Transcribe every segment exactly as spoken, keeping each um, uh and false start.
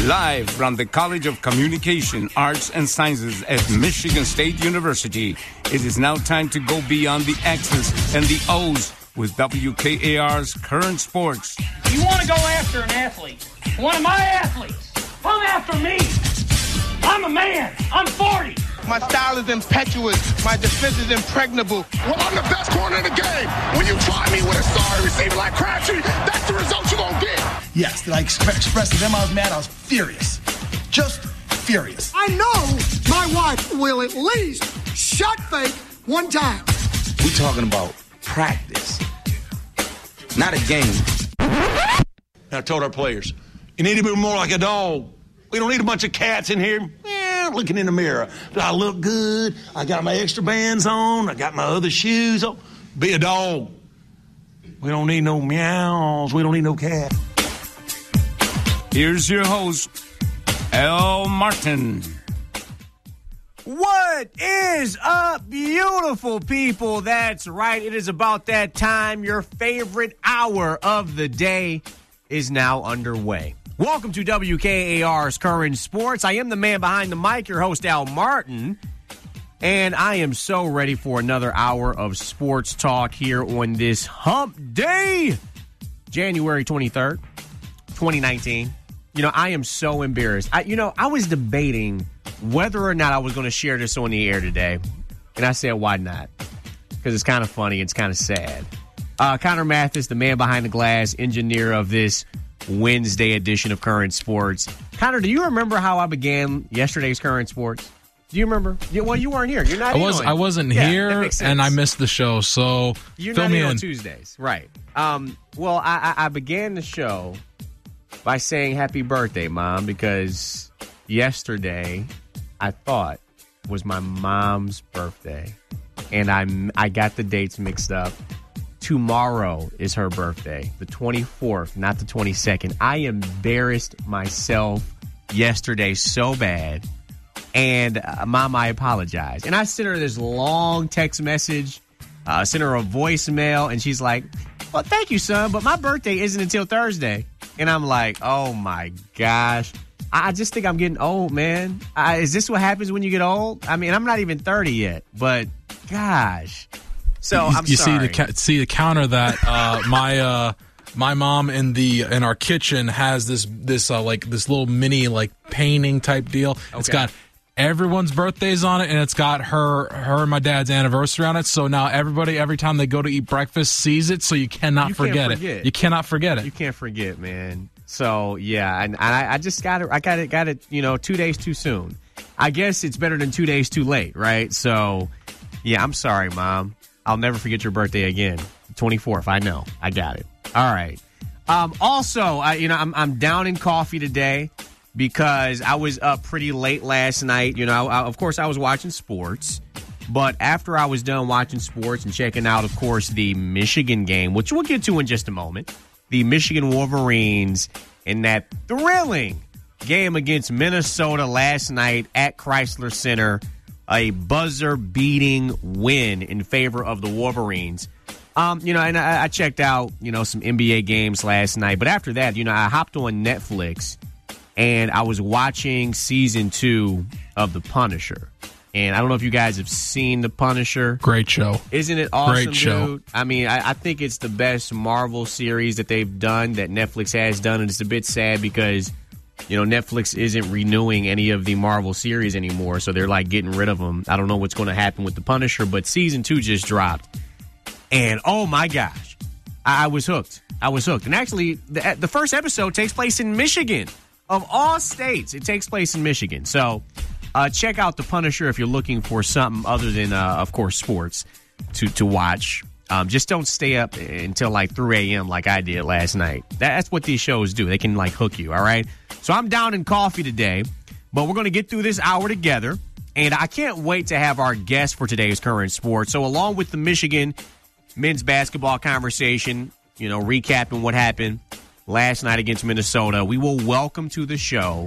Live from the College of Communication, Arts, and Sciences at Michigan State University, it is now time to go beyond the X's and the O's with W K A R's Current Sports. You want to go after an athlete, one of my athletes, come after me. I'm a man. I'm forty. My style is impetuous. My defense is impregnable. Well, I'm the best corner in the game. When you try me with a sorry receiver like Crabtree, that's the result you're going to get. Yes, did I exp- express to them I was mad? I was furious. Just furious. I know my wife will at least shot fake one time. We talking about practice, not a game. And I told our players, you need to be more like a dog. We don't need a bunch of cats in here eh, looking in the mirror. Do I look good? I got my extra bands on. I got my other shoes on. Be a dog. We don't need no meows. We don't need no cat. Here's your host, Al Martin. What is up, beautiful people? That's right. It is about that time. Your favorite hour of the day is now underway. Welcome to W K A R's Current Sports. I am the man behind the mic, your host, Al Martin. And I am so ready for another hour of sports talk here on this hump day, January twenty-third, twenty nineteen. You know, I am so embarrassed. I, you know, I was debating whether or not I was going to share this on the air today. And I said, why not? Because it's kind of funny. It's kind of sad. Uh, Connor Mathis, the man behind the glass, engineer of this Wednesday edition of Current Sports. Connor, do you remember how I began yesterday's Current Sports? Do you remember? You, well, you weren't here. You're not I was. in I wasn't yeah, here, and I missed the show. So you're fill not me in in on Tuesdays, right? Um, well, I, I, I began the show by saying happy birthday, Mom, because yesterday I thought was my mom's birthday, and I I got the dates mixed up. Tomorrow is her birthday, the twenty-fourth, not the twenty-second. I embarrassed myself yesterday so bad. And, uh, Mom, I apologize. And I sent her this long text message, uh, sent her a voicemail, and she's like, well, thank you, son, but my birthday isn't until Thursday. And I'm like, oh, my gosh. I just think I'm getting old, man. I, is this what happens when you get old? I mean, I'm not even thirty yet, but gosh. So I'm you sorry. see the see the counter that uh, my uh, my mom in the in our kitchen has this this uh, like this little mini like painting type deal. Okay. It's got everyone's birthdays on it, and it's got her her and my dad's anniversary on it. So now everybody, every time they go to eat breakfast, sees it. So you cannot you forget, forget it. You cannot forget it. You can't forget, man. So yeah, and I, I just got it. I got it. Got it. You know, two days too soon. I guess it's better than two days too late, right? So yeah, I'm sorry, Mom. I'll never forget your birthday again. twenty-fourth. I know. I got it. All right. Um, also, I, you know, I'm I'm down in coffee today because I was up pretty late last night. You know, I, of course, I was watching sports. But after I was done watching sports and checking out, of course, the Michigan game, which we'll get to in just a moment, the Michigan Wolverines in that thrilling game against Minnesota last night at Chrysler Center, a buzzer-beating win in favor of the Wolverines. Um, you know, and I, I checked out, you know, some N B A games last night. But after that, you know, I hopped on Netflix, and I was watching season two of The Punisher. And I don't know if you guys have seen The Punisher. Great show. Isn't it awesome, Great show. dude? I mean, I, I think it's the best Marvel series that they've done, that Netflix has done. And it's a bit sad because, you know, Netflix isn't renewing any of the Marvel series anymore, so they're, like, getting rid of them. I don't know what's going to happen with The Punisher, but season two just dropped. And, oh, my gosh, I, I was hooked. I was hooked. And actually, the, the first episode takes place in Michigan. Of all states, it takes place in Michigan. So uh, check out The Punisher if you're looking for something other than, uh, of course, sports to, to watch. Um, just don't stay up until, like, three a.m. like I did last night. That's what these shows do. They can, like, hook you, all right? So I'm down in coffee today, but we're going to get through this hour together. And I can't wait to have our guest for today's Current Sports. So along with the Michigan men's basketball conversation, you know, recapping what happened last night against Minnesota, we will welcome to the show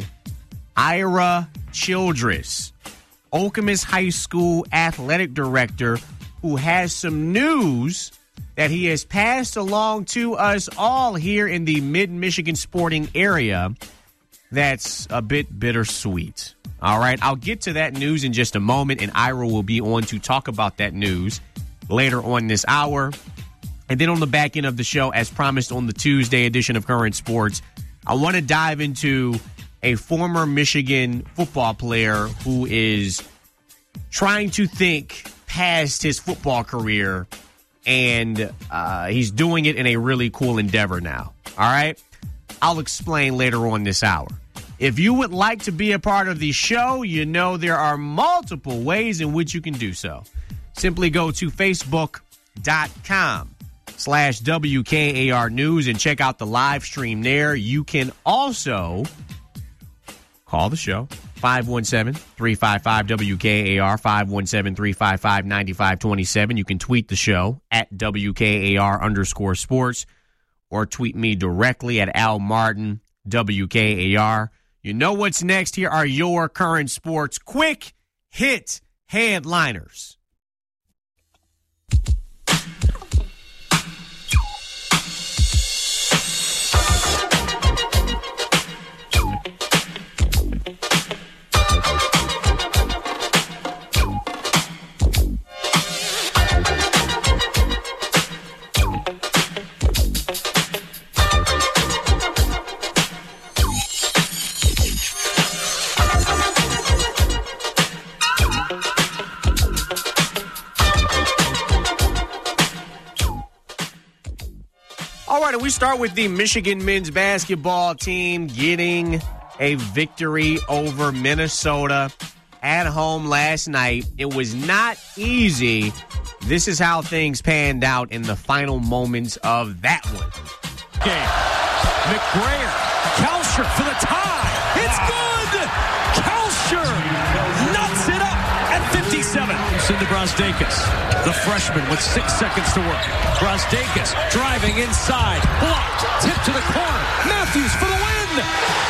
Ira Childress, Okemos High School athletic director, who has some news that he has passed along to us all here in the mid-Michigan sporting area that's a bit bittersweet. All right, I'll get to that news in just a moment, and Ira will be on to talk about that news later on this hour. And then on the back end of the show, as promised on the Tuesday edition of Current Sports, I want to dive into a former Michigan football player who is trying to think past his football career, and uh, he's doing it in a really cool endeavor now. All right? I'll explain later on this hour. If you would like to be a part of the show, you know there are multiple ways in which you can do so. Simply go to facebook.com slash WKAR News and check out the live stream there. You can also call the show, five one seven, three five five, W K A R, five one seven, three five five, nine five two seven. You can tweet the show at W K A R underscore sports or tweet me directly at Al Martin, W K A R. You know what's next. Here are your Current Sports quick hit headliners. We start with the Michigan men's basketball team getting a victory over Minnesota at home last night. It was not easy. This is how things panned out in the final moments of that one. Game. McGrayer, Kelcher for the tie. It's good! Kelcher nuts it up at fifty-seven. Cindy Brazdeikis, the freshman with six seconds to work. Brazdeikis driving inside, blocked, tip to the corner. Matthews for the win.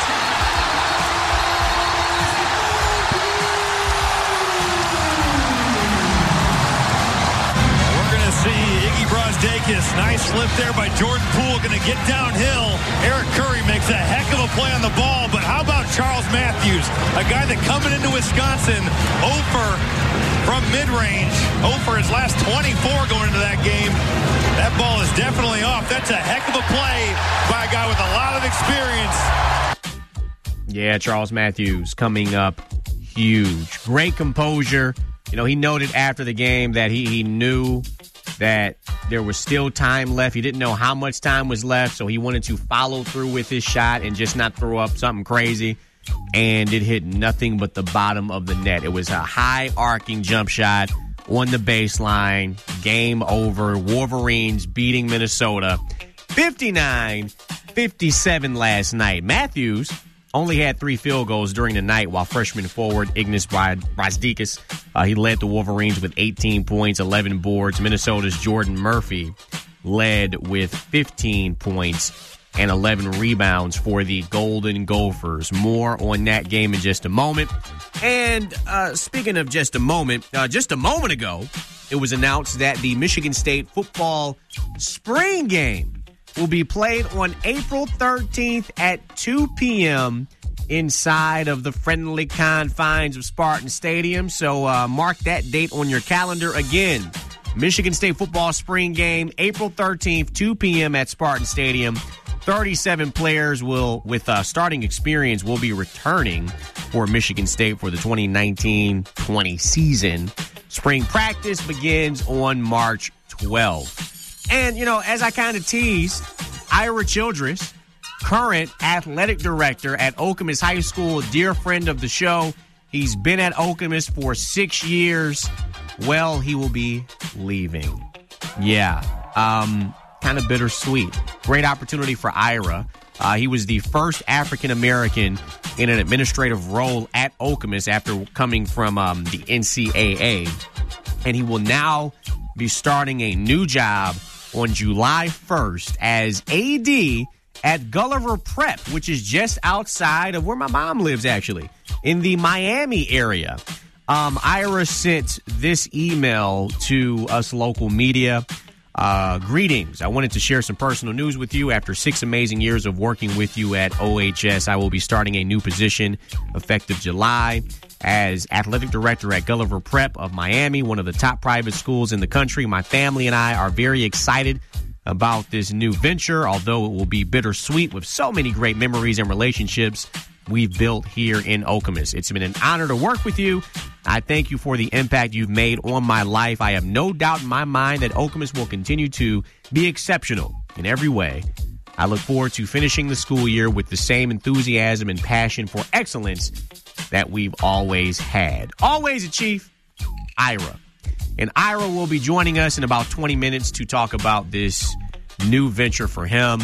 We're going to see Iggy Brazdeikis. Nice slip there by Jordan Poole. Going to get downhill. Eric Curry makes a heck of a play on the ball. But how about Charles Matthews? A guy that coming into Wisconsin, zero for from mid-range. zero for his last twenty-four going into that game. That ball is definitely off. That's a heck of a play by a guy with a lot of experience. Yeah, Charles Matthews coming up huge. Great composure. You know, he noted after the game that he, he knew that there was still time left. He didn't know how much time was left, so he wanted to follow through with his shot and just not throw up something crazy. And it hit nothing but the bottom of the net. It was a high arcing jump shot on the baseline. Game over. Wolverines beating Minnesota fifty-nine fifty-seven last night. Matthews only had three field goals during the night, while freshman forward Ignas Brazdeikis, uh, he led the Wolverines with eighteen points, eleven boards. Minnesota's Jordan Murphy led with fifteen points and eleven rebounds for the Golden Gophers. More on that game in just a moment. And uh, speaking of just a moment, uh, just a moment ago, it was announced that the Michigan State football spring game will be played on April thirteenth at two p.m. inside of the friendly confines of Spartan Stadium. So uh, mark that date on your calendar. Again, Michigan State football spring game, April thirteenth, two p.m. at Spartan Stadium. thirty-seven players will, with uh, starting experience, will be returning for Michigan State for the twenty nineteen twenty season. Spring practice begins on March twelfth. And, you know, as I kind of teased, Ira Childress, current athletic director at Okemos High School, a dear friend of the show. He's been at Okemos for six years. Well, he will be leaving. Yeah. Um... Kind of bittersweet. Great opportunity for Ira. Uh, he was the first African-American in an administrative role at Okemos after coming from um, the N C double A. And he will now be starting a new job on July first as A D at Gulliver Prep, which is just outside of where my mom lives, actually, in the Miami area. Um, Ira sent this email to us local media. Uh, greetings. I wanted to share some personal news with you. After six amazing years of working with you at O H S, I will be starting a new position effective July as athletic director at Gulliver Prep of Miami, one of the top private schools in the country. My family and I are very excited about this new venture, although it will be bittersweet with so many great memories and relationships we've built here in Okemos. It's been an honor to work with you. I thank you for the impact you've made on my life. I have no doubt in my mind that Okemos will continue to be exceptional in every way. I look forward to finishing the school year with the same enthusiasm and passion for excellence that we've always had. Always a Chief, Ira. And Ira will be joining us in about twenty minutes to talk about this new venture for him.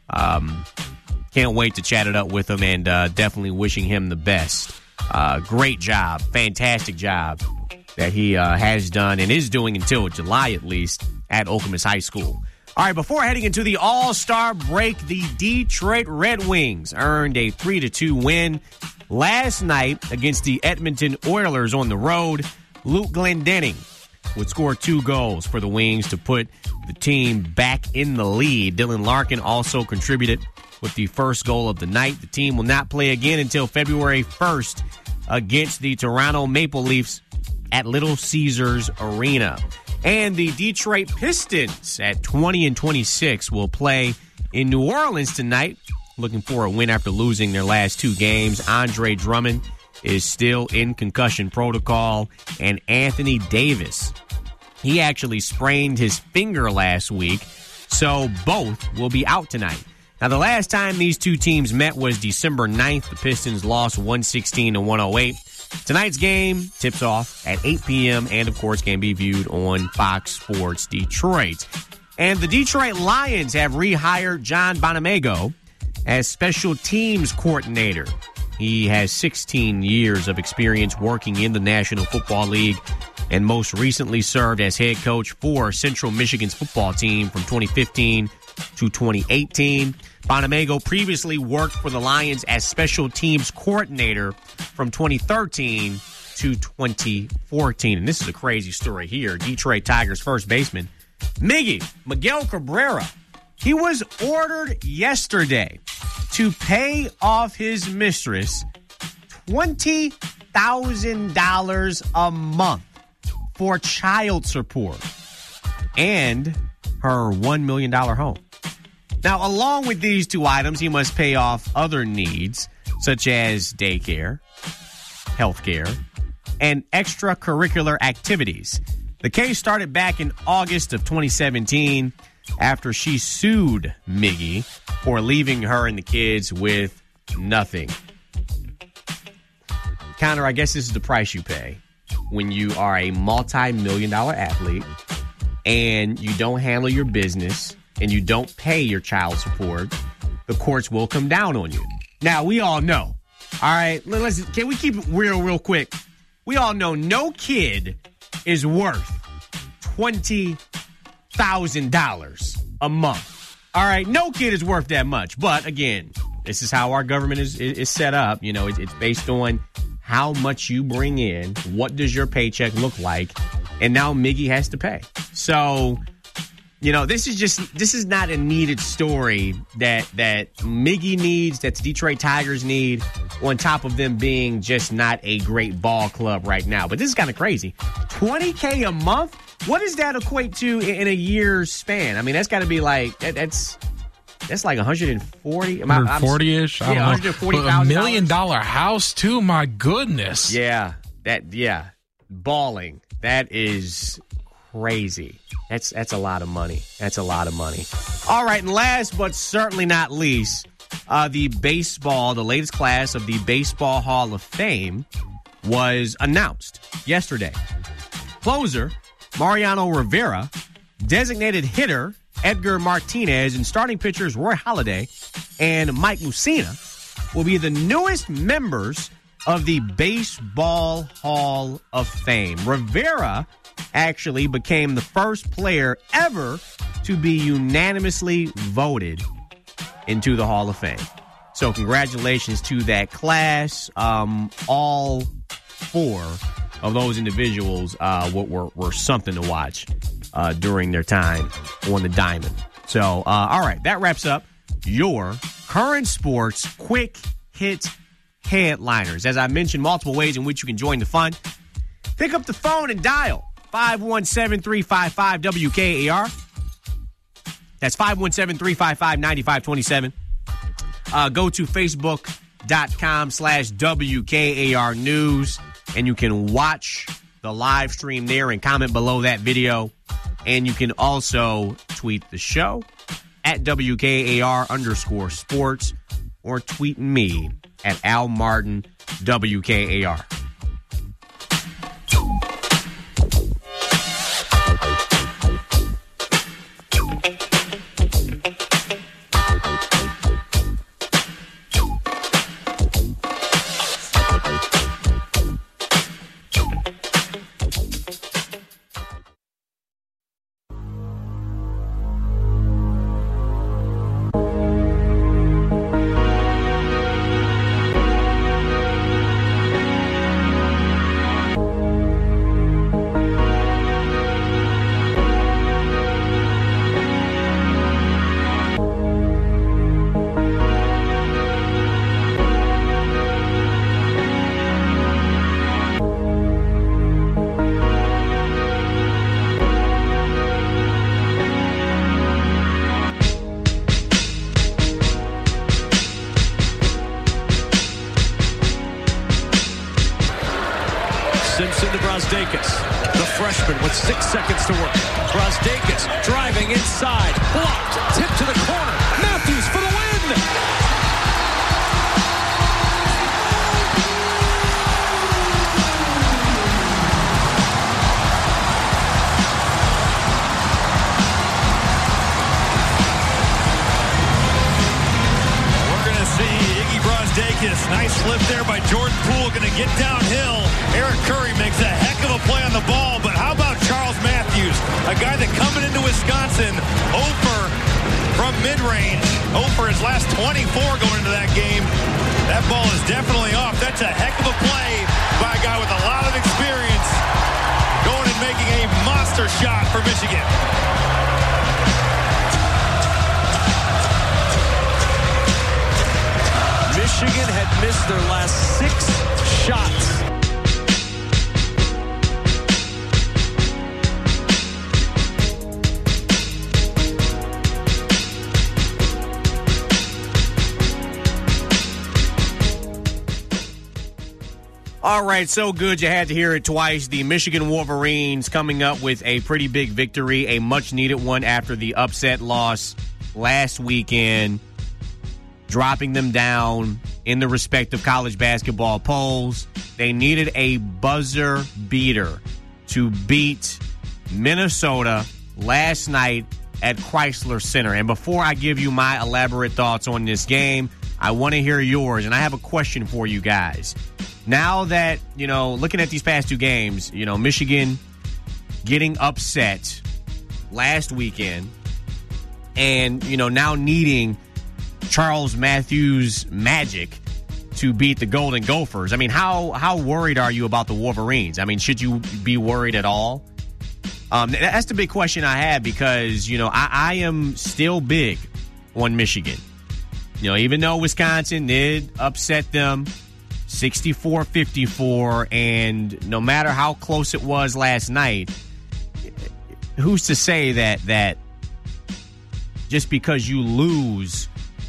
Um, can't wait to chat it up with him, and uh, definitely wishing him the best. Uh, great job, fantastic job that he uh, has done and is doing until July at least at Okemos High School. All right, before heading into the All-Star break, the Detroit Red Wings earned a three to two win last night against the Edmonton Oilers on the road. Luke Glendening would score two goals for the Wings to put the team back in the lead. Dylan Larkin also contributed with the first goal of the night. The team will not play again until February first against the Toronto Maple Leafs at Little Caesars Arena. And the Detroit Pistons at twenty and twenty-six will play in New Orleans tonight, looking for a win after losing their last two games. Andre Drummond is still in concussion protocol, and Anthony Davis, he actually sprained his finger last week, so both will be out tonight. Now, the last time these two teams met was December ninth. The Pistons lost one sixteen to one oh eight. Tonight's game tips off at eight p.m. and, of course, can be viewed on Fox Sports Detroit. And the Detroit Lions have rehired John Bonamego as special teams coordinator. He has sixteen years of experience working in the National Football League and most recently served as head coach for Central Michigan's football team from twenty fifteen to twenty eighteen. Bonamego previously worked for the Lions as special teams coordinator from twenty thirteen to twenty fourteen. And this is a crazy story here. Detroit Tigers first baseman Miggy Miguel Cabrera, he was ordered yesterday to pay off his mistress twenty thousand dollars a month for child support and her one million dollars home. Now, along with these two items, he must pay off other needs, such as daycare, healthcare, and extracurricular activities. The case started back in August of twenty seventeen after she sued Miggy for leaving her and the kids with nothing. Connor, I guess this is the price you pay when you are a multi-million dollar athlete and you don't handle your business and you don't pay your child support. The courts will come down on you. Now, we all know. All right, let's, can we keep it real, real quick? We all know no kid is worth twenty thousand dollars a month. All right, no kid is worth that much. But, again, this is how our government is, is, is set up. You know, it, it's based on how much you bring in, what does your paycheck look like, and now Miggy has to pay. So, you know, this is just, this is not a needed story that, that Miggy needs, that the Detroit Tigers need, on top of them being just not a great ball club right now. But this is kind of crazy. twenty K a month? What does that equate to in a year's span? I mean, that's got to be like, that, that's that's like one hundred forty. one hundred forty-ish? I don't yeah, know. one hundred forty thousand dollars. A million dollar house, too? My goodness. Yeah, that, yeah. Balling. That is crazy. That's that's a lot of money. That's a lot of money. All right, and last but certainly not least, uh, the baseball, the latest class of the Baseball Hall of Fame was announced yesterday. Closer, Mariano Rivera, designated hitter Edgar Martinez, and starting pitchers Roy Halladay and Mike Mussina will be the newest members of the Baseball Hall of Fame. Rivera actually became the first player ever to be unanimously voted into the Hall of Fame. So congratulations to that class. Um, all four of those individuals uh, were, were, were something to watch. uh, during their time on the diamond. So, uh, all right, that wraps up your current sports quick hit headliners. As I mentioned, multiple ways in which you can join the fun. Pick up the phone and dial five one seven, three five five, W K A R. That's five one seven, three five five, nine five two seven. Uh, go to facebook.com slash WKAR News, and you can watch the live stream there and comment below that video. And you can also tweet the show at W K A R underscore sports or tweet me at Al Martin W K A R. Simpson to Brazdeikis. The freshman with six seconds to work. Brazdeikis driving inside. Blocked. Tip to the corner. Matthews for the win. We're going to see Iggy Brazdeikis. Nice slip there by Jordan Poole. Going to get downhill. Eric Curry makes a heck of a play on the ball, but how about Charles Matthews, a guy that coming into Wisconsin, zero for from mid-range, zero for his last twenty-four going into that game. That ball is definitely off. That's a heck of a play by a guy with a lot of experience, going and making a monster shot for Michigan. Michigan had missed their last six shots. All right, so good you had to hear it twice. The Michigan Wolverines coming up with a pretty big victory, a much-needed one after the upset loss last weekend, dropping them down in the respective college basketball polls. They needed a buzzer beater to beat Minnesota last night at Chrysler Center. And before I give you my elaborate thoughts on this game, I want to hear yours, and I have a question for you guys. Now that, you know, looking at these past two games, you know, Michigan getting upset last weekend and, you know, now needing Charles Matthews' magic to beat the Golden Gophers. I mean, how how worried are you about the Wolverines? I mean, should you be worried at all? Um, that's the big question I have because, you know, I, I am still big on Michigan. You know, even though Wisconsin did upset them sixty-four fifty-four, and no matter how close it was last night, who's to say that that just because you lose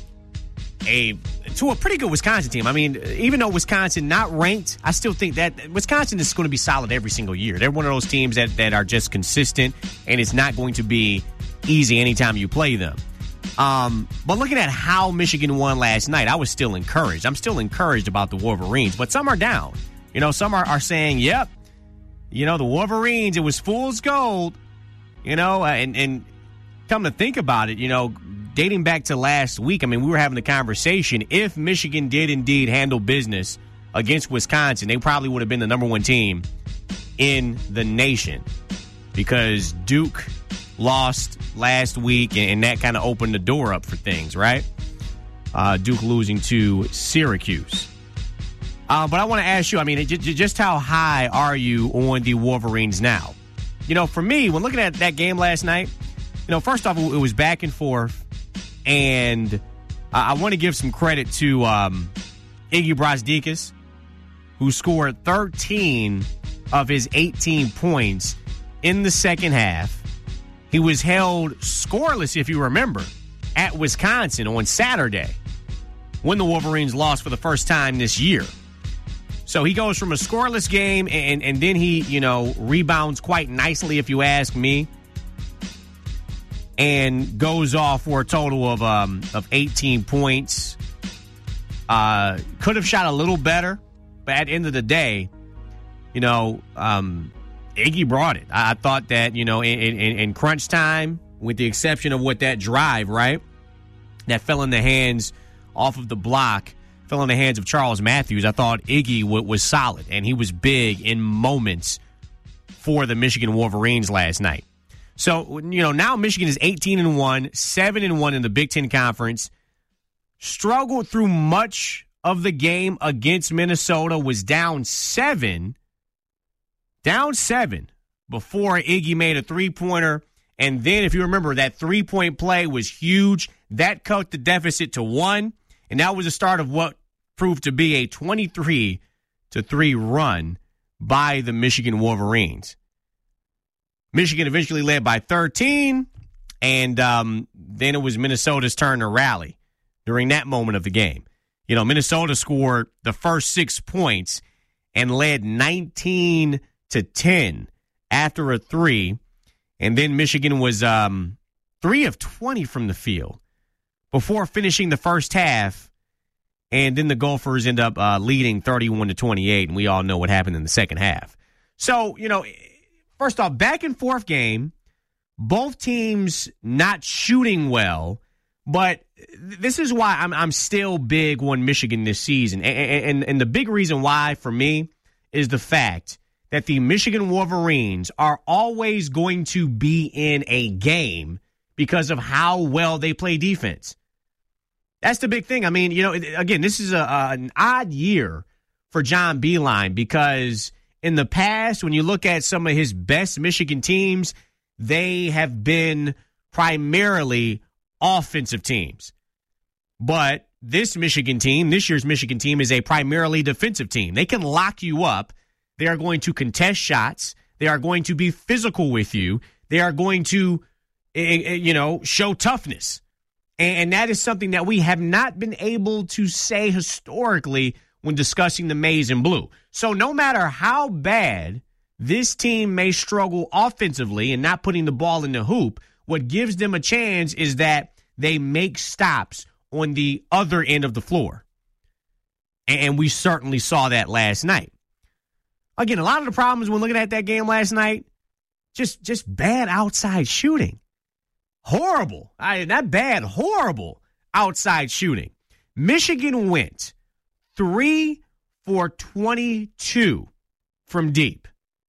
a to a pretty good Wisconsin team, I mean, even though Wisconsin not ranked, I still think that Wisconsin is going to be solid every single year. They're one of those teams that, that are just consistent, and it's not going to be easy anytime you play them. Um, but looking at how Michigan won last night, I was still encouraged. I'm still encouraged about the Wolverines, but some are down. You know, some are, are saying, yep, you know, the Wolverines, it was fool's gold, you know, and, and come to think about it, you know, dating back to last week, I mean, we were having a conversation. If Michigan did indeed handle business against Wisconsin, they probably would have been the number one team in the nation because Duke lost last week, and that kind of opened the door up for things, right? Uh, Duke losing to Syracuse. Uh, but I want to ask you, I mean, j- j- just how high are you on the Wolverines now? you know, for me, when looking at that game last night, you know, first off, it was back and forth, and I want to give some credit to um, Iggy Brazdeikis, who scored thirteen of his eighteen points in the second half. He was held scoreless, if you remember, at Wisconsin on Saturday when the Wolverines lost for the first time this year. So he goes from a scoreless game, and, and then he, you know, rebounds quite nicely, if you ask me, and goes off for a total of um, of eighteen points. Uh, could have shot a little better, but at the end of the day, you know, um, Iggy brought it. I, I thought that, you know, in, in, in crunch time, with the exception of what that drive, right, that fell in the hands off of the block, fell in the hands of Charles Matthews, I thought Iggy w- was solid, and he was big in moments for the Michigan Wolverines last night. So, you know, now Michigan is eighteen and one, seven and one in the Big Ten Conference. Struggled through much of the game against Minnesota, was down seven, down seven before Iggy made a three-pointer. And then, if you remember, that three-point play was huge. That cut the deficit to one, and that was the start of what proved to be a twenty-three to three run by the Michigan Wolverines. Michigan eventually led by thirteen, and um, then it was Minnesota's turn to rally during that moment of the game. You know, Minnesota scored the first six points and led nineteen to ten after a three, and then Michigan was um, three of twenty from the field before finishing the first half, and then the Gophers end up uh, leading thirty-one to twenty-eight, and we all know what happened in the second half. So, you know, first off, back and forth game, both teams not shooting well, but this is why I'm I'm still big on Michigan this season. And, and, and the big reason why for me is the fact that the Michigan Wolverines are always going to be in a game because of how well they play defense. That's the big thing. I mean, you know, again, this is a, a, an odd year for John Beilein because in the past, when you look at some of his best Michigan teams, they have been primarily offensive teams. But this Michigan team, this year's Michigan team, is a primarily defensive team. They can lock you up. They are going to contest shots. They are going to be physical with you. They are going to, you know, show toughness. And that is something that we have not been able to say historically when discussing the maize and blue. So no matter how bad this team may struggle offensively and not putting the ball in the hoop, what gives them a chance is that they make stops on the other end of the floor. And we certainly saw that last night. Again, a lot of the problems when looking at that game last night, just, just bad outside shooting. Horrible. I, not bad, horrible outside shooting. Michigan went three for twenty-two from deep.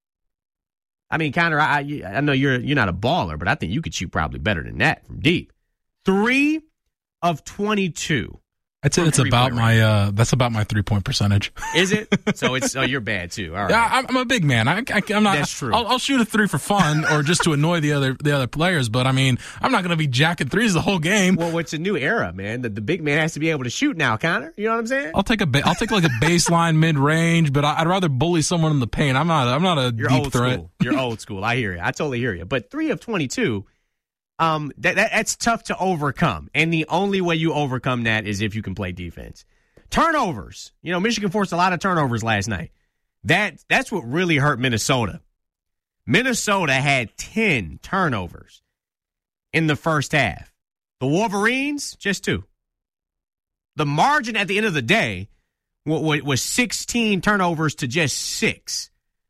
I mean, Connor, I, I know you're you're not a baller, but I think you could shoot probably better than that from deep. Three of twenty-two. I'd say that's about my uh, that's about my three point percentage. Is it? So it's oh, you're bad too. All right. Yeah, I'm, I'm a big man. I, I, I'm not. That's true. I'll, I'll shoot a three for fun or just to annoy the other the other players. But I mean, I'm not going to be jacking threes the whole game. Well, it's a new era, man. The, the big man has to be able to shoot now, Connor. You know what I'm saying? I'll take a ba- I'll take like a baseline mid range, but I, I'd rather bully someone in the paint. I'm not. I'm not a you're deep old threat. School. You're old school. I hear you. I totally hear you. But three of twenty-two. Um, that, that that's tough to overcome, and the only way you overcome that is if you can play defense. Turnovers. You know, Michigan forced a lot of turnovers last night. That that's what really hurt Minnesota. Minnesota had ten turnovers in the first half. The Wolverines, just two. The margin at the end of the day was sixteen turnovers to just six.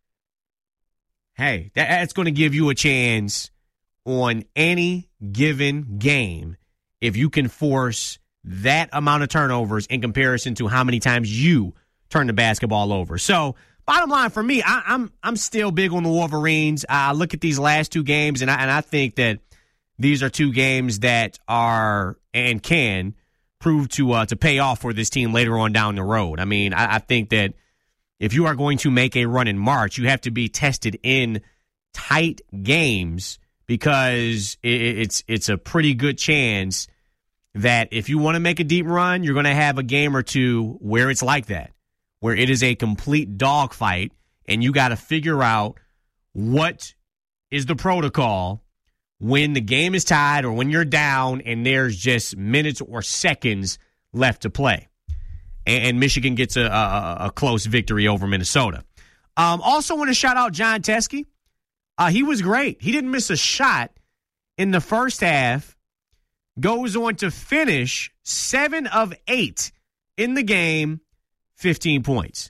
Hey, that's going to give you a chance on any given game if you can force that amount of turnovers in comparison to how many times you turn the basketball over. So, bottom line for me, I, I'm I'm still big on the Wolverines. I look at these last two games, and I, and I think that these are two games that are and can prove to uh, to pay off for this team later on down the road. I mean, I, I think that if you are going to make a run in March, you have to be tested in tight games because it, it's it's a pretty good chance that if you want to make a deep run, you're going to have a game or two where it's like that, where it is a complete dogfight, and you got to figure out what is the protocol when the game is tied or when you're down and there's just minutes or seconds left to play. And, and Michigan gets a, a, a close victory over Minnesota. Um, also want to shout out Jon Teske. Uh, he was great. He didn't miss a shot in the first half. Goes on to finish seven of eight in the game, fifteen points.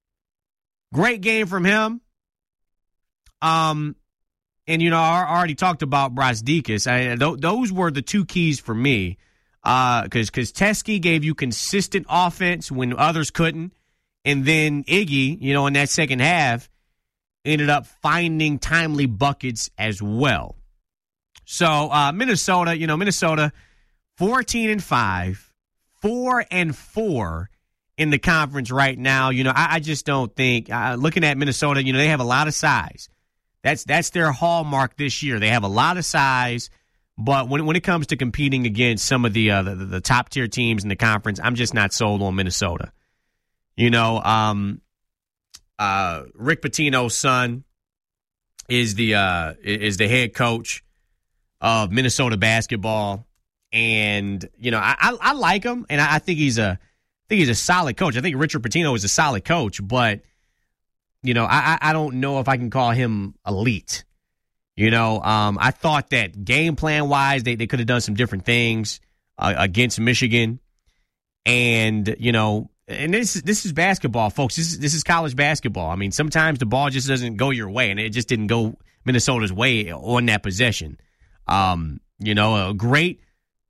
Great game from him. Um, and, you know, I already talked about Brazdeikis. I, th- those were the two keys for me because uh, because Teske gave you consistent offense when others couldn't. And then Iggy, you know, in that second half, ended up finding timely buckets as well. So uh, Minnesota, you know, Minnesota, fourteen and five, four and four in the conference right now. You know, I, I just don't think uh, looking at Minnesota, you know, they have a lot of size. That's that's their hallmark this year. They have a lot of size, but when when it comes to competing against some of the uh, the, the top tier teams in the conference, I'm just not sold on Minnesota. You know, um, uh, Rick Pitino's son is the uh, is the head coach of Minnesota basketball, and you know I, I, I like him, and I, I think he's a I think he's a solid coach. I think Richard Pitino is a solid coach, but you know I, I don't know if I can call him elite. You know, um, I thought that game plan wise they, they could have done some different things uh, against Michigan, and you know. And this this is basketball, folks. This is this is college basketball. I mean, sometimes the ball just doesn't go your way, and it just didn't go Minnesota's way on that possession. Um, you know, a great,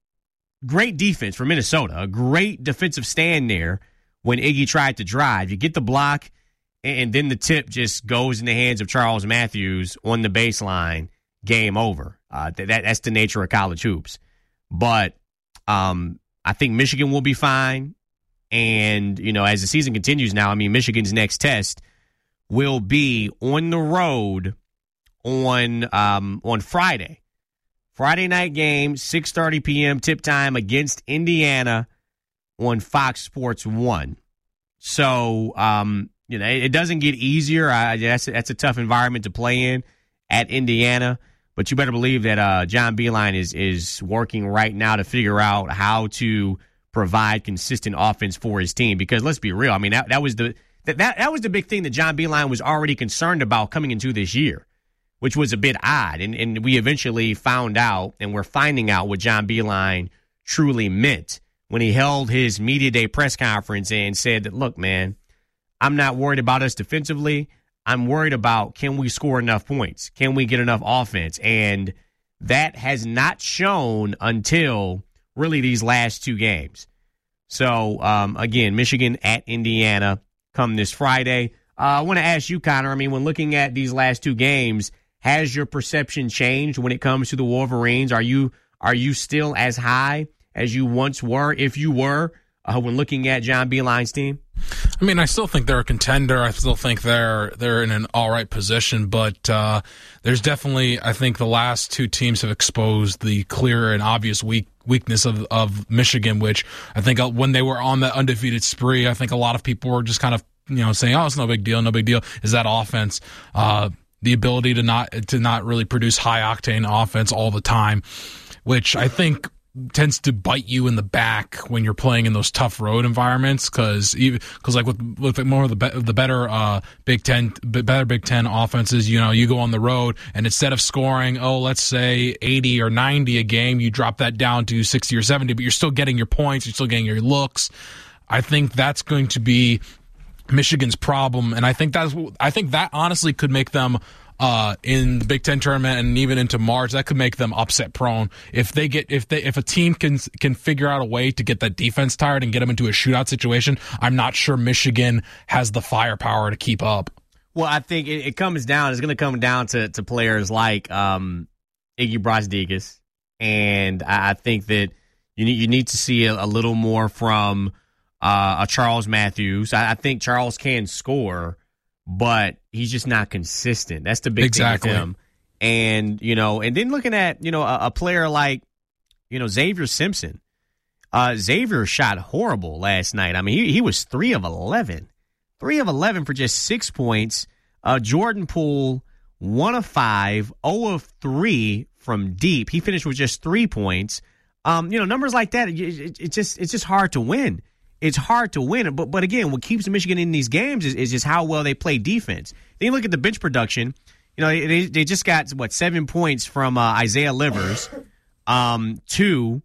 great defense for Minnesota. A great defensive stand there when Iggy tried to drive. You get the block, and then the tip just goes in the hands of Charles Matthews on the baseline. Game over. Uh, that that's the nature of college hoops. But um, I think Michigan will be fine. And, you know, as the season continues now, I mean, Michigan's next test will be on the road on um, on Friday. Friday night game, six thirty p.m. tip time against Indiana on Fox Sports one. So, um, you know, it, it doesn't get easier. I, that's, that's a tough environment to play in at Indiana. But you better believe that uh, John Beilein is is working right now to figure out how to provide consistent offense for his team, because let's be real. I mean, that, that was the that, that that was the big thing that John Beilein was already concerned about coming into this year, which was a bit odd. And and we eventually found out, and we're finding out what John Beilein truly meant when he held his media day press conference and said that, look, man, I'm not worried about us defensively. I'm worried about, can we score enough points? Can we get enough offense? And that has not shown until really these last two games. So, um, again, Michigan at Indiana come this Friday. Uh, I want to ask you, Connor, I mean, when looking at these last two games, has your perception changed when it comes to the Wolverines? Are you are you still as high as you once were, if you were, uh, when looking at John Beilein's team? I mean, I still think they're a contender. I still think they're they're in an all right position, but uh, there's definitely, I think the last two teams have exposed the clear and obvious weak, weakness of, of Michigan, which I think when they were on that undefeated spree, I think a lot of people were just kind of, you know, saying, oh, it's no big deal, no big deal, is that offense. Uh, the ability to not to not really produce high-octane offense all the time, which I think tends to bite you in the back when you're playing in those tough road environments, because because like with with more of the be, the better uh, Big Ten better Big Ten offenses, you know, you go on the road and instead of scoring, oh, let's say eighty or ninety a game, you drop that down to sixty or seventy, but you're still getting your points, you're still getting your looks. I think that's going to be Michigan's problem, and I think that's I think that honestly could make them. Uh, in the Big Ten tournament and even into March, that could make them upset prone. If they get, if they, if a team can can figure out a way to get that defense tired and get them into a shootout situation, I'm not sure Michigan has the firepower to keep up. Well, I think it, it comes down. It's going to come down to to players like um, Iggy Brazdeikis, and I, I think that you need you need to see a, a little more from uh, a Charles Matthews. I, I think Charles can score. but he's just not consistent. That's the big exactly. thing with him. And, you know, and then looking at, you know, a, a player like, you know, Xavier Simpson. Uh, Xavier shot horrible last night. I mean, he, he was three of eleven. three of eleven for just six points. Uh, Jordan Poole, one of five, zero of three from deep. He finished with just three points. Um, you know, numbers like that, it, it, it just it's just hard to win. It's hard to win. But but again, what keeps Michigan in these games is, is just how well they play defense. Then you look at the bench production. You know, they they just got, what, seven points from uh, Isaiah Livers, um, two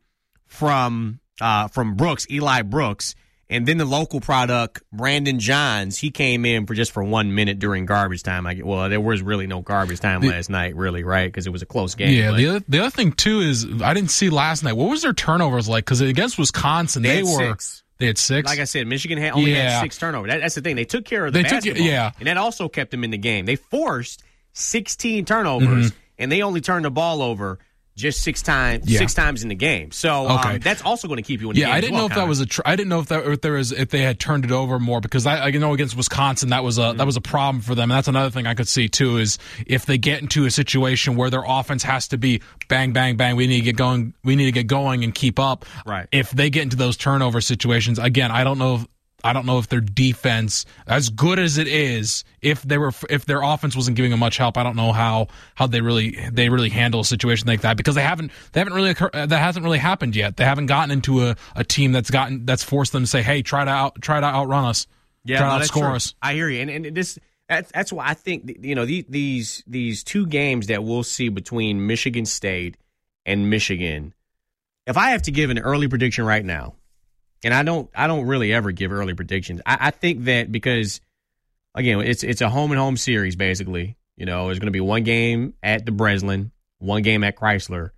from uh, from Brooks, Eli Brooks. And then the local product, Brandon Johns, he came in for just for one minute during garbage time. I get, well, there was really no garbage time the, last night, really, right? Because it was a close game. Yeah, but. the other, the other thing, too, is I didn't see last night. What was their turnovers like? Because against Wisconsin, they, they had were six. They had six? Like I said, Michigan had only yeah. had six turnovers. That, that's the thing. They took care of the they basketball. Took, yeah. And that also kept them in the game. They forced sixteen turnovers, mm-hmm. and they only turned the ball over just six times, yeah. six times in the game. So okay. um, that's also going to keep you in the yeah, game. I didn't well, know if Connor. that was a. Tr- I didn't know if that if there was if they had turned it over more because I, I know against Wisconsin that was a mm-hmm. that was a problem for them. And that's another thing I could see too is if they get into a situation where their offense has to be bang bang bang. We need to get going. We need to get going and keep up. Right. If they get into those turnover situations again, I don't know. If, I don't know if their defense, as good as it is, if they were, if their offense wasn't giving them much help, I don't know how how they really they really handle a situation like that because they haven't they haven't really that hasn't really happened yet. They haven't gotten into a, a team that's gotten that's forced them to say, hey, try to out try to outrun us, yeah, try no, to that's outscore true. us. I hear you, and and this that's that's why I think you know these these these two games that we'll see between Michigan State and Michigan. If I have to give an early prediction right now. And I don't I don't really ever give early predictions. I, I think that because, again, it's it's a home-and-home series, basically. You know, there's going to be one game at the Breslin, one game at Chrysler.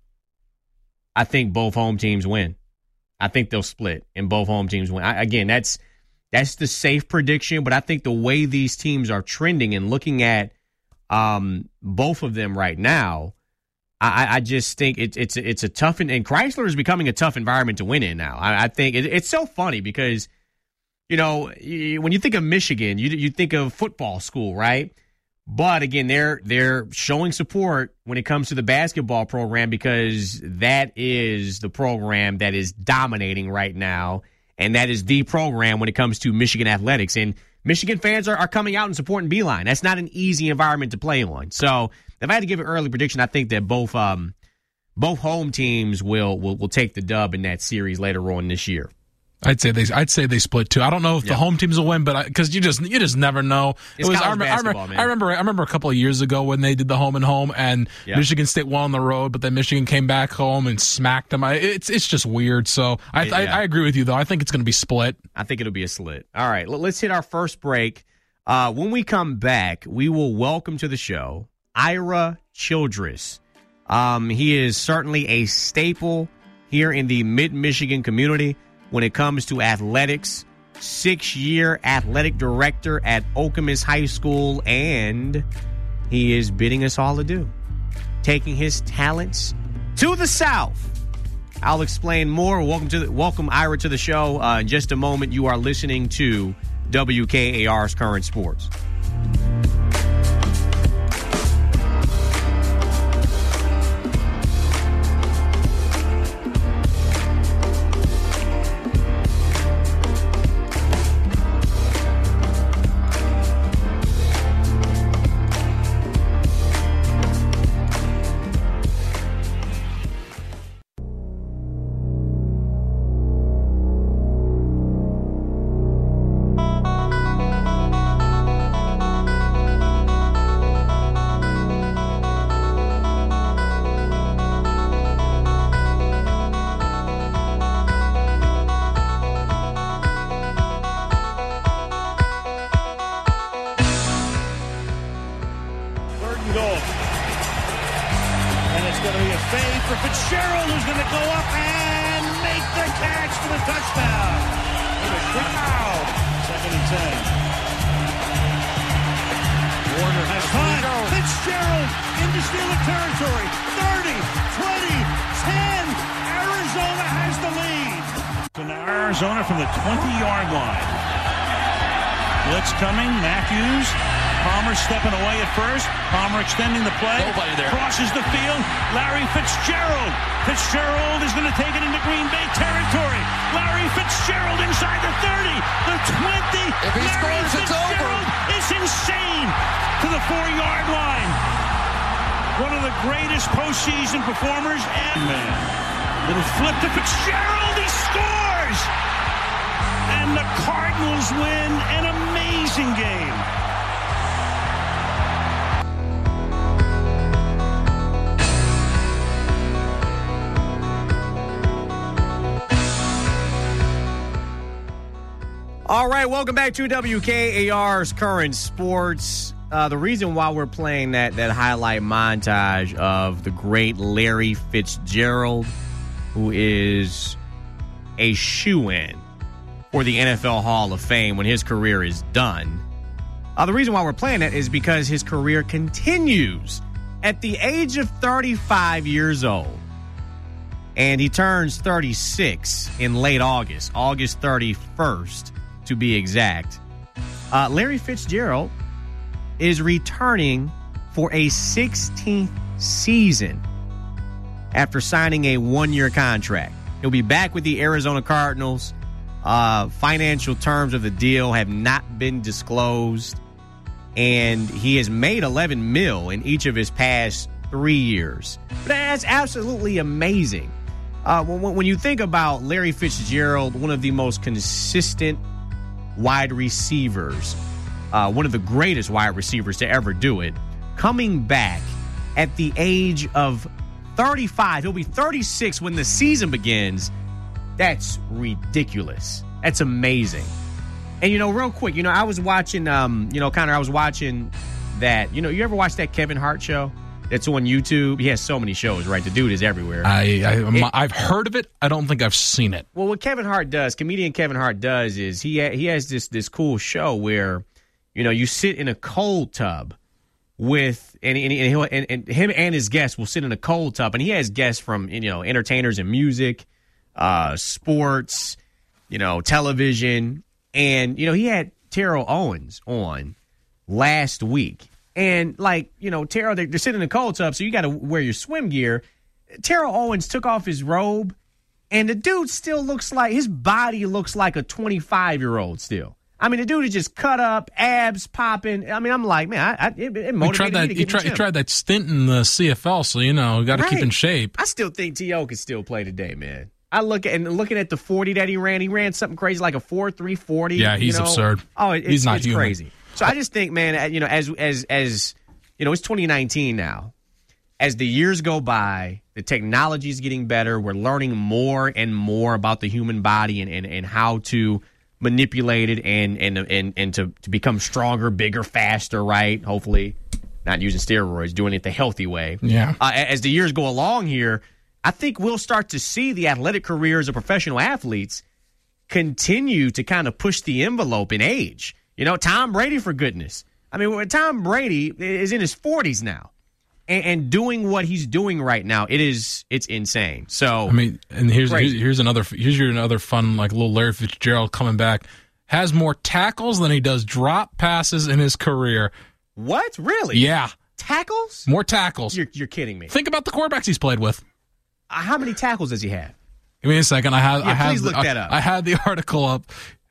I think both home teams win. I think they'll split, and both home teams win. I, again, that's that's the safe prediction, but I think the way these teams are trending and looking at um, both of them right now, I, I just think it, it's it's a tough and, and Chrysler is becoming a tough environment to win in now. I, I think it, it's so funny because, you know, you, when you think of Michigan, you you think of football school, right? But again, they're they're showing support when it comes to the basketball program because that is the program that is dominating right now, and that is the program when it comes to Michigan athletics. And Michigan fans are, are coming out and supporting Beeline. That's not an easy environment to play on. So if I had to give an early prediction, I think that both um, both home teams will, will will take the dub in that series later on this year. I'd say they I'd say they split too. I don't know if yeah. the home teams will win, but because you just you just never know. It's it was, college I, basketball, I, remember, man. I remember I remember a couple of years ago when they did the home and home, and yeah. Michigan State won on the road, but then Michigan came back home and smacked them. I, it's it's just weird. So I, yeah. I I agree with you though. I think it's going to be split. I think it'll be a split. All right, let's hit our first break. Uh, when we come back, we will welcome to the show Ira Childress. Um, he is certainly a staple here in the Mid-Michigan community when it comes to athletics. Six-year athletic director at Okemos High School, and he is bidding us all adieu, taking his talents to the South. I'll explain more. Welcome to the, welcome Ira to the show. Uh, in just a moment, you are listening to W K A R's Current Sports. Blitz coming. Matthews. Palmer stepping away at first. Palmer extending the play. Nobody there. Crosses the field. Larry Fitzgerald. Fitzgerald is going to take it into Green Bay territory. Larry Fitzgerald inside the thirty. The twenty. If he Larry scores, it's over. It's insane to the four-yard line. One of the greatest postseason performers ever. Man. Little flip to Fitzgerald. He scores! And the Cardinals win an amazing game. All right, welcome back to W K A R's Current Sports. Uh, the reason why we're playing that that highlight montage of the great Larry Fitzgerald, who is a shoo-in for the N F L Hall of Fame when his career is done. Uh, the reason why we're playing that is because his career continues at the age of thirty-five years old. And he turns thirty-six in late August, August thirty-first to be exact. Uh, Larry Fitzgerald is returning for a sixteenth season after signing a one-year contract. He'll be back with the Arizona Cardinals. Uh, financial terms of the deal have not been disclosed, and he has made eleven mil in each of his past three years. But that's absolutely amazing. Uh, when, when you think about Larry Fitzgerald, one of the most consistent wide receivers, uh, one of the greatest wide receivers to ever do it, coming back at the age of thirty-five. He'll be thirty-six when the season begins. That's ridiculous. That's amazing. And, you know, real quick, you know, I was watching, um, you know, Connor, I was watching that, you know, you ever watch that Kevin Hart show that's on YouTube? He has so many shows, right? The dude is everywhere. I, I, it, I've heard of it. I don't think I've seen it. Well, what Kevin Hart does, comedian Kevin Hart does, is he ha- he has this this cool show where, you know, you sit in a cold tub with, and and, and, he'll, and, and him and his guests will sit in a cold tub, and he has guests from, you know, entertainers and music, uh, sports, you know, television, and, you know, he had Terrell Owens on last week. And, like, you know, Terrell, they're, they're sitting in a cold tub, so you got to wear your swim gear. Terrell Owens took off his robe, and the dude still looks like, his body looks like a twenty-five-year-old still. I mean, the dude is just cut up, abs popping. I mean, I'm like, man, I, I, it, it motivated he tried that, me to get he, tried, in the he tried that stint in the C F L, so, you know, got to right. keep in shape. I still think T O could still play today, man. I look at and looking at the forty that he ran, he ran something crazy like a four three forty. Yeah, he's you know? absurd. Oh, it, he's it's, not it's human. crazy. So I just think, man, you know, as as as you know, it's twenty nineteen now. As the years go by, the technology is getting better. We're learning more and more about the human body and, and, and how to manipulate it and and and, and to, to become stronger, bigger, faster, right? Hopefully not using steroids, doing it the healthy way. Yeah. Uh, as the years go along here, I think we'll start to see the athletic careers of professional athletes continue to kind of push the envelope in age. You know, Tom Brady, for goodness. I mean, Tom Brady is in his forties now. And, and doing what he's doing right now, it is it's insane. So I mean, and here's here's, crazy. here's another here's your another fun like little Larry Fitzgerald coming back, has more tackles than he does drop passes in his career. What? Really? Yeah, tackles? More tackles. You're you're kidding me. Think about the quarterbacks he's played with. Uh, how many tackles does he have? Give me a second. I have Yeah, I have please the, look I, that up. I had the article up.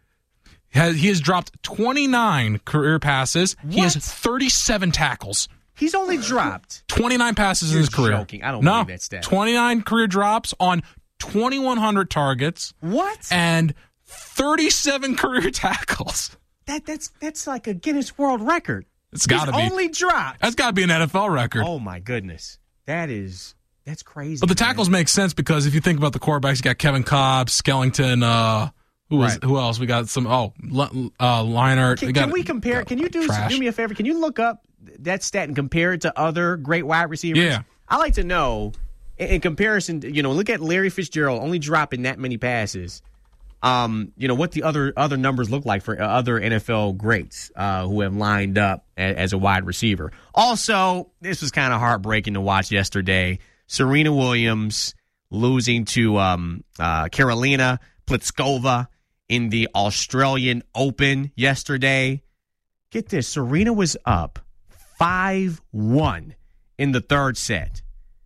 He has, he has dropped twenty-nine career passes. He has thirty-seven tackles. He's only dropped twenty-nine passes You're in his career. joking. I don't no, believe that stat. twenty-nine career drops on twenty-one hundred targets. What? And thirty-seven career tackles. That that's that's like a Guinness World Record. It's got to be. He's only dropped. That's got to be an N F L record. Oh my goodness, that is that's crazy. But the man. tackles make sense because if you think about the quarterbacks, you got Kevin Cobb, Skellington. Uh, who was Right. who else? We got some. Oh, L- uh, Leinart. Can, we got, can we compare? Can you do trash. do me a favor? Can you look up that stat and compare it to other great wide receivers? Yeah. I like to know in, in comparison. You know, look at Larry Fitzgerald only dropping that many passes. Um, you know what the other other numbers look like for other N F L greats uh, who have lined up as, as a wide receiver. Also, this was kind of heartbreaking to watch yesterday. Serena Williams losing to um, uh, Carolina Pliskova in the Australian Open yesterday. get this, Serena was up five one in the third set.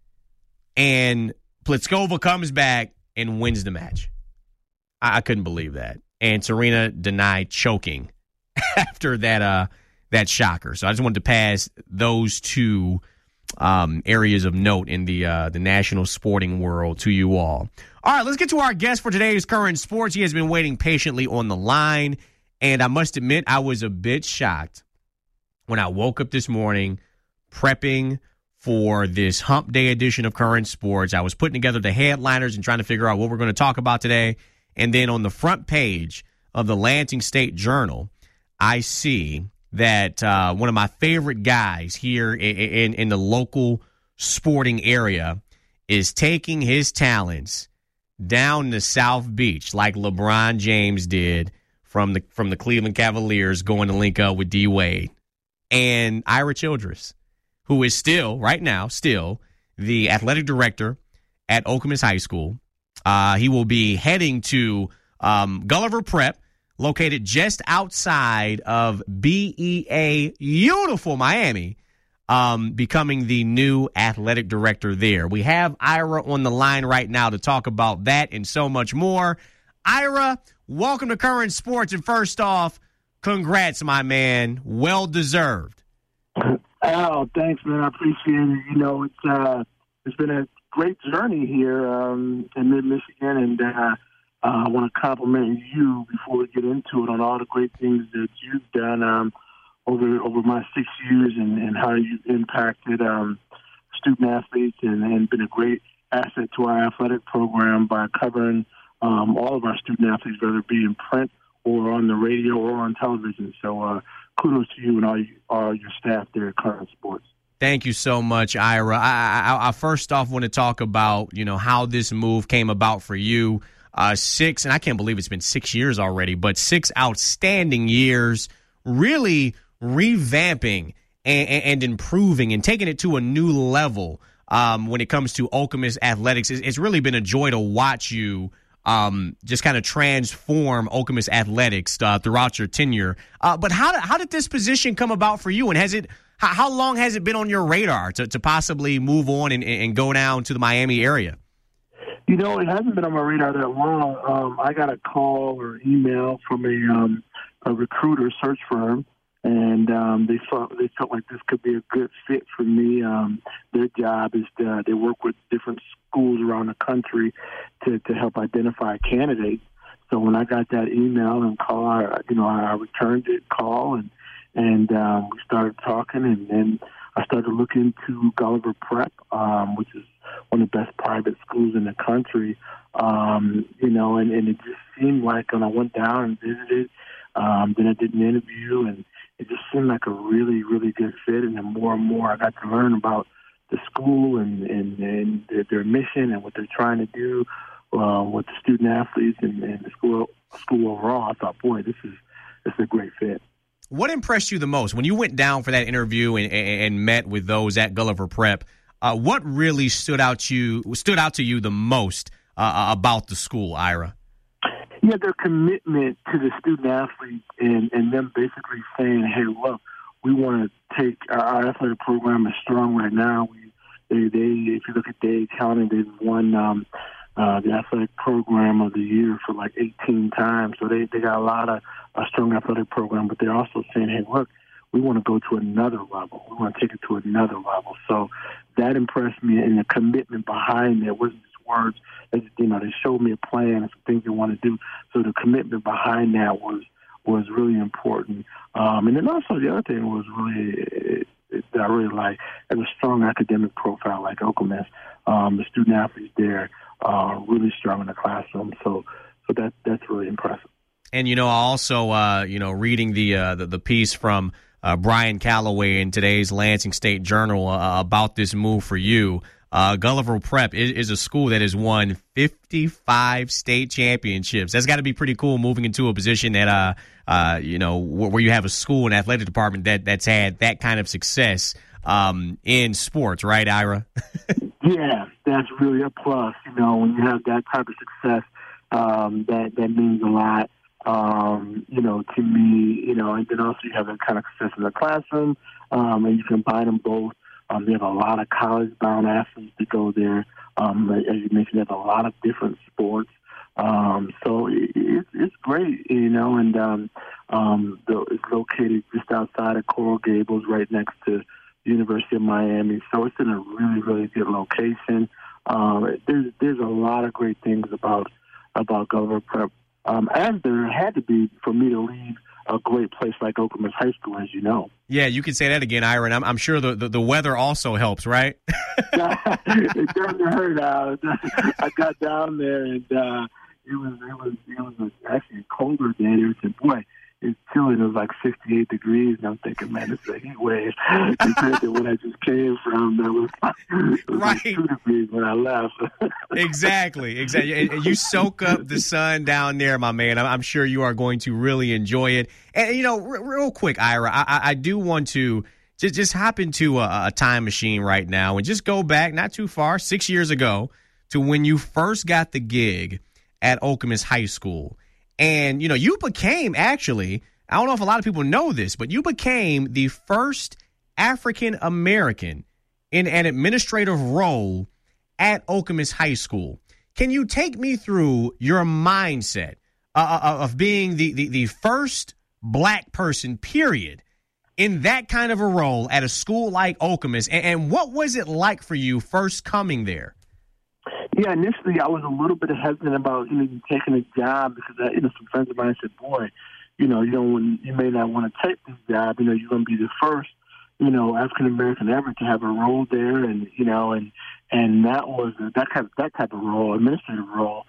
And Pliskova comes back and wins the match. I, I couldn't believe that. And Serena denied choking after that uh, that shocker. So I just wanted to pass those two um, areas of note in the uh, the national sporting world to you all. All right, let's get to our guest for today's Current Sports. He has been waiting patiently on the line. And I must admit, I was a bit shocked when I woke up this morning prepping for this Hump Day edition of Current Sports. I was putting together the headliners and trying to figure out what we're going to talk about today. And then on the front page of the Lansing State Journal, I see that uh, one of my favorite guys here in, in, in the local sporting area is taking his talents down to South Beach like LeBron James did from the from the Cleveland Cavaliers going to link up with D. Wade. And Ira Childress, who is still, right now, still the athletic director at Okemos High School. Uh, he will be heading to um, Gulliver Prep, located just outside of B E A, beautiful Miami, um, becoming the new athletic director there. We have Ira on the line right now to talk about that and so much more. Ira, welcome to Current Sports. And first off, congrats, my man. Well deserved. Al, thanks, man. I appreciate it. You know, it's uh, it's been a great journey here um, in mid-Michigan, and uh, uh, I want to compliment you before we get into it on all the great things that you've done um, over over my six years and, and how you've impacted um, student athletes and, and been a great asset to our athletic program by covering um, all of our student athletes, whether it be in print or on the radio or on television. So uh, kudos to you and all, you, all your staff there at Current Sports. Thank you so much, Ira. I, I, I first off want to talk about, you know, how this move came about for you. Uh, six, and I can't believe it's been six years already, but six outstanding years, really revamping and, and improving and taking it to a new level um, when it comes to Okemos athletics. It's, it's really been a joy to watch you um, just kind of transform Okemos athletics uh, throughout your tenure. Uh, but how how did this position come about for you, and has it how, how long has it been on your radar to, to possibly move on and, and go down to the Miami area? You know, it hasn't been on my radar that long. Um, I got a call or email from a, um, a recruiter search firm, and um, they felt they felt like this could be a good fit for me. Um, their job is to, they work with different schools around the country to, to help identify candidates. So when I got that email and call, I, you know, I returned it call and and um, we started talking, and then I started looking into Gulliver Prep, um, which is one of the best private schools in the country. Um, you know, and, and it just seemed like when I went down and visited, um, then I did an interview, and it just seemed like a really, really good fit. And then more and more I got to learn about the school and, and, and their, their mission and what they're trying to do uh, with the student athletes and, and the school school overall. I thought, boy, this is this is a great fit. What impressed you the most when you went down for that interview and, and, and met with those at Gulliver Prep? Uh, what really stood out you stood out to you the most uh, about the school, Ira? Yeah, their commitment to the student athlete and, and them basically saying, "Hey, look, we want to take our, our athletic program is strong right now. We, they, they, if you look at Dade County, they've won um, uh, the athletic program of the year for like eighteen times. So they, they got a lot of a strong athletic program. But they're also saying, hey, look, we want to go to another level. We want to take it to another level." So that impressed me, and the commitment behind it wasn't just words. They, you know, they showed me a plan and some things they want to do. So the commitment behind that was was really important. Um, and then also the other thing was really it, it, that I really like, as a strong academic profile like Okemos. Um, the student athletes there are really strong in the classroom. So so that that's really impressive. And you know, also uh, you know, reading the uh, the, the piece from Uh, Brian Calloway in today's Lansing State Journal uh, about this move for you. Uh, Gulliver Prep is, is a school that has won fifty-five state championships. That's got to be pretty cool, moving into a position that, uh, uh, you know, where, where you have a school and athletic department that that's had that kind of success um, in sports, right, Ira? Yeah, that's really a plus. You know, when you have that type of success, um, that that means a lot. um, you know, to me, you know, and then also you have that kind of success in the classroom, um, and you combine them both. Um, they have a lot of college-bound athletes that go there. Um, as you mentioned, they have a lot of different sports. Um, so it, it, it's great, you know, and um, um, the, it's located just outside of Coral Gables, right next to the University of Miami. So it's in a really, really good location. Um, there's there's a lot of great things about about Governor Prep, um, as there had to be for me to leave a great place like Okemos High School, as you know. Yeah, you can say that again, Ira. I'm, I'm sure the, the, the weather also helps, right? It doesn't hurt out. I got down there and uh, it was it was it was actually a colder day. There said, boy, it's chilly. It was like sixty-eight degrees, and I'm thinking, man, this is a heat wave compared to when I just came from. That was, it was right. like two degrees when I left. Exactly, exactly. And you soak up the sun down there, my man. I'm, I'm sure you are going to really enjoy it. And you know, r- real quick, Ira, I, I do want to just just hop into a, a time machine right now and just go back not too far, six years ago, to when you first got the gig at Okemos High School. And, you know, you became actually, I don't know if a lot of people know this, but you became the first African-American in an administrative role at Okemos High School. Can you take me through your mindset uh, of being the, the, the first black person, period, in that kind of a role at a school like Okemos? And, and what was it like for you first coming there? Yeah, initially I was a little bit hesitant about, you know, taking a job because, I, you know, some friends of mine said, boy, you know, you don't, you may not want to take this job. You know, you're going to be the first, you know, African-American ever to have a role there. And, you know, and, and that was that kind of, that type of role, administrative role.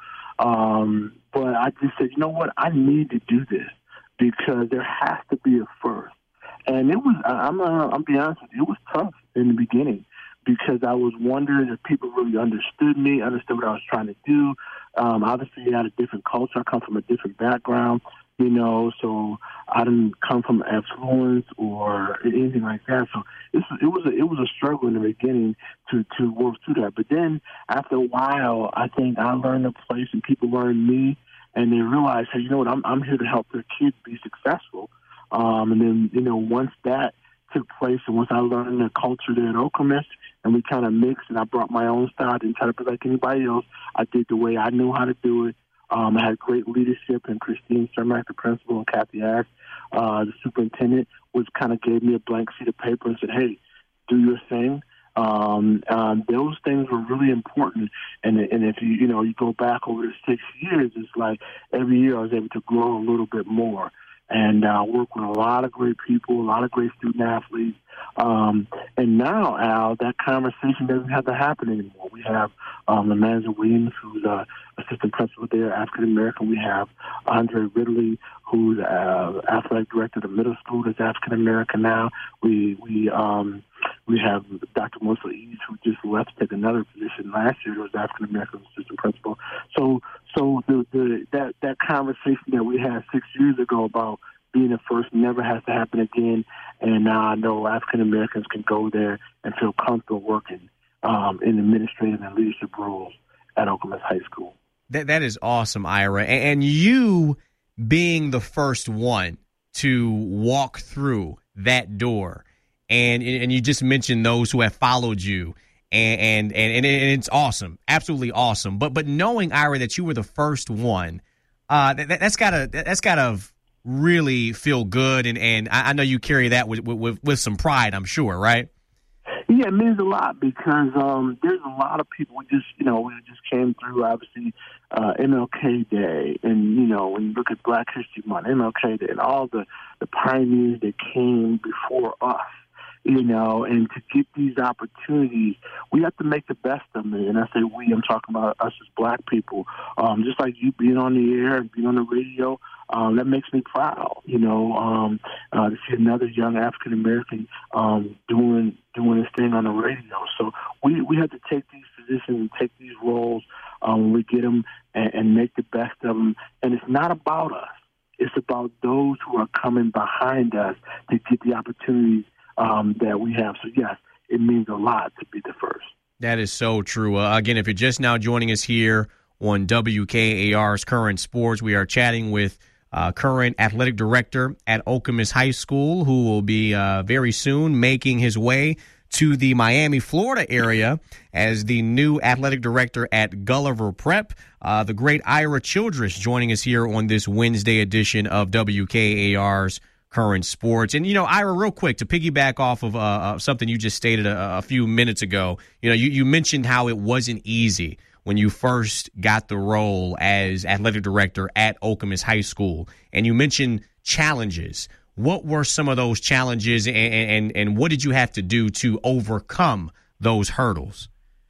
Um, but I just said, you know what, I need to do this because there has to be a first. And it was, I'm, uh, I'm be honest with you, it was tough in the beginning, because I was wondering if people really understood me, understood what I was trying to do. Um, obviously, I had a different culture. I come from a different background, you know, so I didn't come from affluence or anything like that. So it was, it was, a, it was a struggle in the beginning to, to work through that. But then after a while, I think I learned the place and people learned me, and they realized, hey, you know what, I'm, I'm here to help their kids be successful. Um, and then, you know, once that took place and once I learned the culture there at Okemos, and we kind of mixed, and I brought my own style. I didn't try to be like anybody else. I did the way I knew how to do it. Um, I had great leadership, and Christine Cermak, the principal, and Kathy Ash, uh, the superintendent, was kind of gave me a blank sheet of paper and said, hey, do your thing. Um, um, those things were really important. And and if you, you know, you go back over the six years, it's like every year I was able to grow a little bit more. And uh, work with a lot of great people, a lot of great student athletes. Um, and now, Al, that conversation doesn't have to happen anymore. We have um, Amanda Williams, who's uh, assistant principal there, African-American. We have Andre Ridley, who's uh, athletic director of the middle school, that's African-American now. We we um, we have Doctor Melissa East, who just left to take another position last year, who was African-American assistant principal. So so the, the that, that conversation that we had six years ago about being the first never has to happen again. And now I know African-Americans can go there and feel comfortable working um, in administrative and leadership roles at Okemos High School. That That is awesome, Ira. And you being the first one to walk through that door, and and you just mentioned those who have followed you, and and, and, and it's awesome, absolutely awesome. But but knowing, Ira, that you were the first one, uh, that, that's gotta that's gotta really feel good, and, and I know you carry that with, with with some pride, I'm sure, right? Yeah, it means a lot because um, there's a lot of people. We just, you know, we just came through, obviously, uh, M L K Day, and you know, when you look at Black History Month, M L K Day, and all the the pioneers that came before us. You know, and to get these opportunities, we have to make the best of it. And I say we, I'm talking about us as Black people. Um, just like you being on the air and being on the radio, um, that makes me proud. You know, um, uh, to see another young African American um, doing doing this thing on the radio. So we we have to take these positions and take these roles um, when we get them and, and make the best of them. And it's not about us; it's about those who are coming behind us to get the opportunities Um, that we have. So, yes, it means a lot to be the first. That is so true. Uh, again, if you're just now joining us here on W K A R's Current Sports, we are chatting with uh, current athletic director at Okemos High School, who will be uh, very soon making his way to the Miami, Florida area as the new athletic director at Gulliver Prep. Uh, the great Ira Childress joining us here on this Wednesday edition of W K A R's Current Sports. And, you know, Ira, real quick, to piggyback off of uh, something you just stated a, a few minutes ago, you know, you, you mentioned how it wasn't easy when you first got the role as athletic director at Okemos High School. And you mentioned challenges. What were some of those challenges, and, and, and what did you have to do to overcome those hurdles?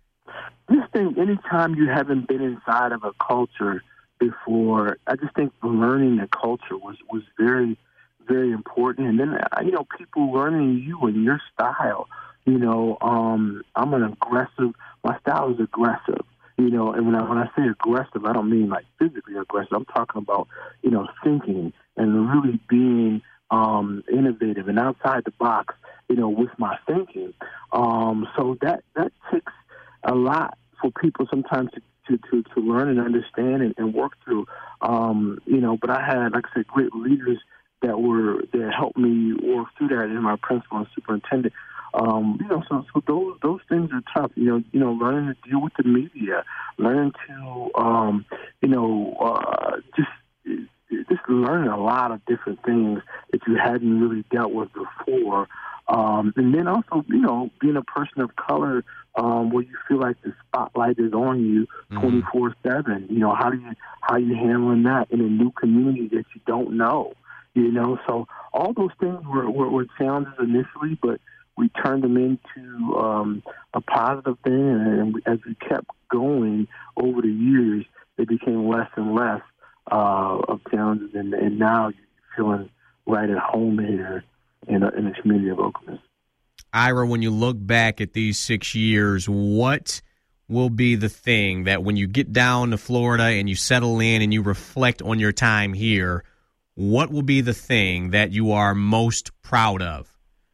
I just think anytime you haven't been inside of a culture before, I just think learning the culture was, was very, very important. And then, you know, people learning you and your style. You know, um, I'm an aggressive, my style is aggressive. You know, and when I, when I say aggressive, I don't mean like physically aggressive. I'm talking about, you know, thinking and really being Um, innovative and outside the box, you know, with my thinking. Um, so that that takes a lot for people sometimes to, to, to, to learn and understand and, and work through. Um, you know, but I had, like I said, great leaders that were that helped me work through that, and my principal and superintendent. Um, you know, so, so those those things are tough. You know, you know, learning to deal with the media, learning to, um, you know, uh, just. just learning a lot of different things that you hadn't really dealt with before. Um, and then also, you know, being a person of color um, where you feel like the spotlight is on you twenty-four seven. You know, how do you, how are you handling that in a new community that you don't know? You know, so all those things were, were, were challenges initially, but we turned them into um, a positive thing. And as we kept going over the years, they became less and less Uh, of challenges, and, and now you're feeling right at home here in, a, in the community of Okemos. Ira, when you look back at these six years, what will be the thing that when you get down to Florida and you settle in and you reflect on your time here, what will be the thing that you are most proud of?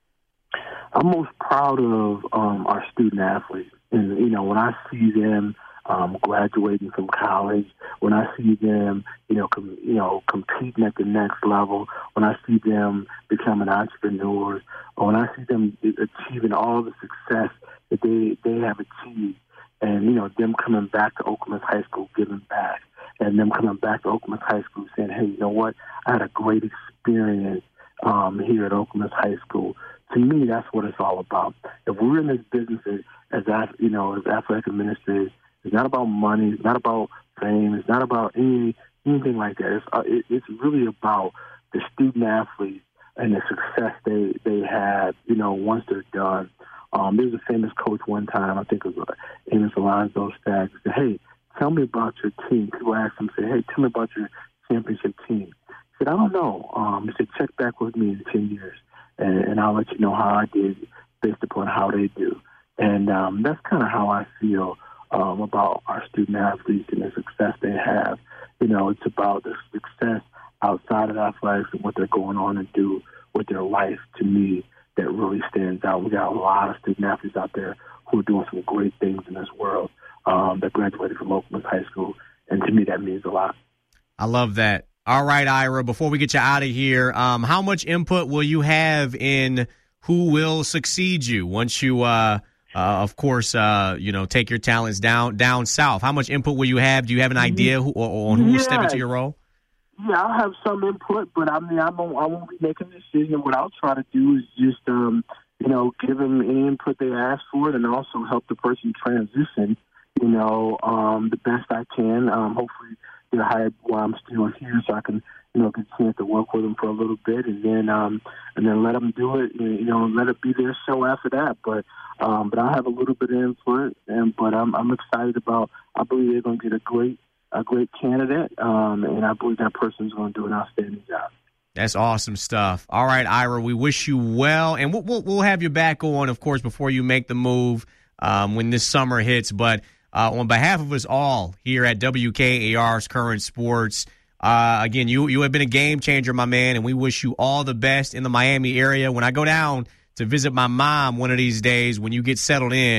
I'm most proud of um, our student athletes. And, you know, when I see them Um, graduating from college, when I see them, you know, com- you know, competing at the next level, when I see them becoming entrepreneurs, or when I see them achieving all the success that they, they have achieved, and, you know, them coming back to Okemos High School, giving back, and them coming back to Okemos High School saying, hey, you know what, I had a great experience um, here at Okemos High School. To me, that's what it's all about. If we're in this business as, as you know, as athletic administrators, it's not about money. It's not about fame. It's not about any anything like that. It's, uh, it, it's really about the student athletes and the success they, they have, you know, once they're done. Um, there was a famous coach one time, I think it was uh, Amos Alonzo Staggs, said, hey, tell me about your team. People asked him, say, hey, tell me about your championship team. He said, I don't know. Um, he said, check back with me in ten years, and, and I'll let you know how I did based upon how they do. And um, that's kind of how I feel Um, about our student athletes and the success they have. You know, it's about the success outside of athletics and what they're going on and do with their life, to me, that really stands out. We got a lot of student athletes out there who are doing some great things in this world um, that graduated from Okemos High School, and to me that means a lot. I love that. All right, Ira, before we get you out of here, um, how much input will you have in who will succeed you once you uh, – Uh, of course, uh, you know, take your talents down down south. How much input will you have? Do you have an idea who, on who yeah. will step into your role? Yeah, I'll have some input, but I mean, I won't, I won't be making a decision. What I'll try to do is just, um, you know, give them any input they ask for, and also help the person transition, you know, um, the best I can. Um, hopefully, they're hired while I'm still here, so I can, you know, get a chance to work with them for a little bit, and then, um, and then let them do it, and, you know, let it be their show after that. But, um, but I have a little bit of input, and but I'm, I'm excited about. I believe they're going to get a great, a great candidate, um, and I believe that person's going to do an outstanding job. That's awesome stuff. All right, Ira, we wish you well, and we'll we'll, we'll have you back on, of course, before you make the move um, when this summer hits. But uh, on behalf of us all here at W K A R's Current Sports. Uh, again, you you have been a game changer, my man, and we wish you all the best in the Miami area. When I go down to visit my mom one of these days, when you get settled in,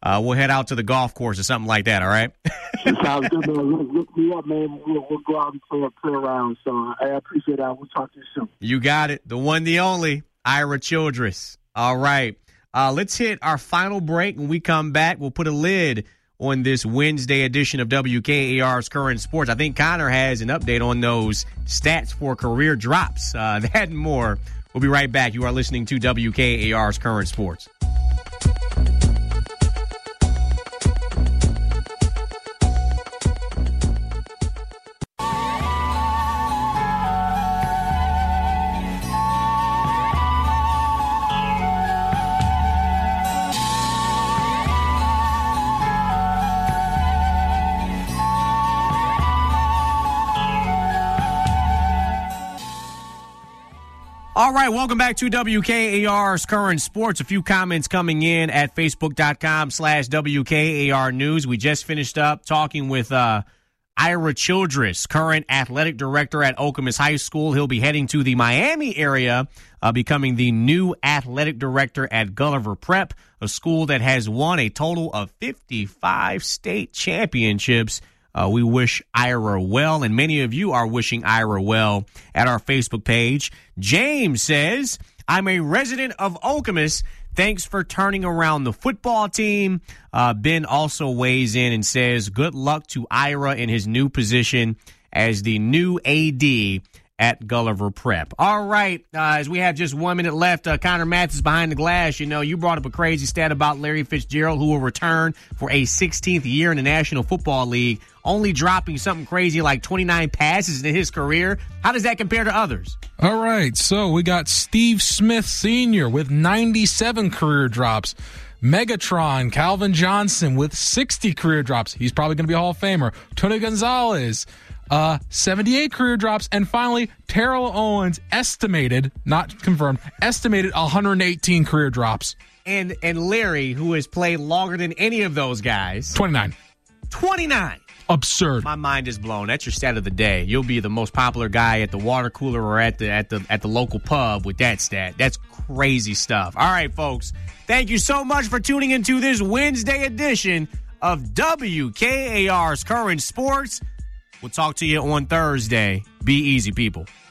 uh, we'll head out to the golf course or something like that, all right? Sounds good, man. Look, look me up, man. We'll, we'll go out and play, play around. So I appreciate that. We'll talk to you soon. You got it. The one, the only, Ira Childress. All right. Uh, let's hit our final break. When we come back, we'll put a lid on this Wednesday edition of W K A R's Current Sports. I think Connor has an update on those stats for career drops. Uh, that and more. We'll be right back. You are listening to W K A R's Current Sports. All right, welcome back to W K A R's Current Sports. A few comments coming in at facebook.com slash WKAR News. We just finished up talking with uh, Ira Childress, current athletic director at Okemos High School. He'll be heading to the Miami area, uh, becoming the new athletic director at Gulliver Prep, a school that has won a total of fifty-five state championships. Uh, we wish Ira well, and many of you are wishing Ira well at our Facebook page. James says, I'm a resident of Okemos. Thanks for turning around the football team. Uh, Ben also weighs in and says, good luck to Ira in his new position as the new A D at Gulliver Prep. All right, uh, as we have just one minute left, uh, Connor Mathis behind the glass. You know, you brought up a crazy stat about Larry Fitzgerald, who will return for a sixteenth year in the National Football League, only dropping something crazy like twenty-nine passes in his career. How does that compare to others? All right, so we got Steve Smith Senior with ninety-seven career drops. Megatron, Calvin Johnson with sixty career drops. He's probably going to be a Hall of Famer. Tony Gonzalez, uh, seventy-eight career drops. And finally, Terrell Owens, estimated, not confirmed, estimated one hundred eighteen career drops. And and Larry, who has played longer than any of those guys. twenty-nine. twenty-nine. Absurd. My mind is blown. That's your stat of the day. You'll be the most popular guy at the water cooler or at the at the at the local pub with that stat. That's crazy stuff. All right, folks. Thank you so much for tuning into this Wednesday edition of W K A R's Current Sports. We'll talk to you on Thursday. Be easy, people.